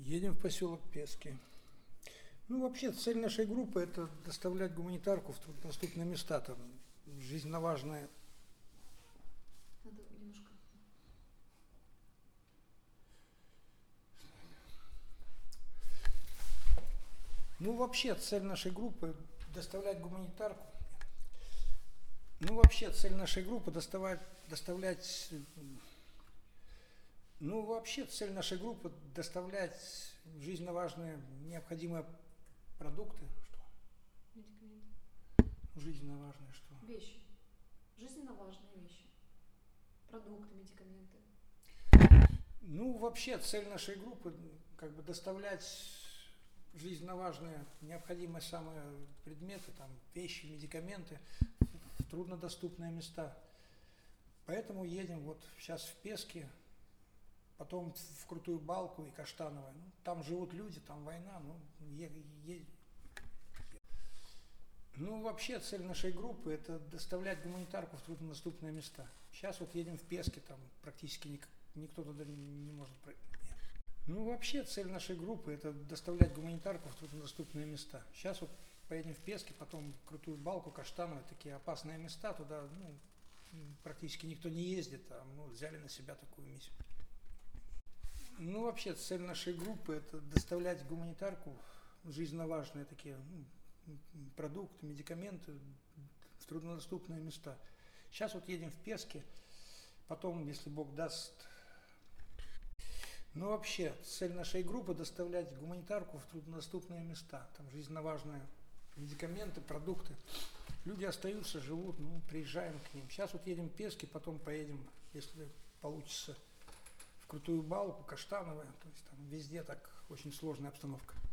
Едем в поселок Пески. Ну, вообще, цель нашей группы – это доставлять гуманитарку в труднодоступные места. Там жизненно важная. Надо немножко. Ну, вообще, цель нашей группы – доставлять гуманитарку. Ну, вообще, цель нашей группы – доставлять. Ну, вообще, цель нашей группы – доставлять жизненно важные, необходимые продукты. Что? Медикаменты. Жизненно важные что? Вещи. Жизненно важные вещи. Продукты, медикаменты. Ну, вообще, цель нашей группы – как бы доставлять жизненно важные, необходимые самые предметы, там, вещи, медикаменты в труднодоступные места. Поэтому едем вот сейчас в Пески, потом в Крутую Балку и Каштановое. Ну, там живут люди, там война. Ну, вообще, цель нашей группы – это доставлять гуманитарку в труднодоступные места. Сейчас вот едем в Пески, там практически никто туда не может пройти. Ну, вообще, цель нашей группы – это доставлять гуманитарку в труднодоступные места. Сейчас вот поедем в Пески, потом в Крутую Балку, Каштановое, такие опасные места, туда практически никто не ездит, а мы взяли на себя такую миссию. Ну, вообще, цель нашей группы – это доставлять гуманитарку, жизненно важные такие продукты, медикаменты в труднодоступные места. Сейчас вот едем в Пески, потом, если Бог даст. Ну, вообще, цель нашей группы – доставлять гуманитарку в труднодоступные места. Там жизненно важные медикаменты, продукты. Люди остаются, живут, приезжаем к ним. Сейчас вот едем в Пески, потом поедем, если получится, в Крутую Балку, Каштановое. То есть там везде так очень сложная обстановка.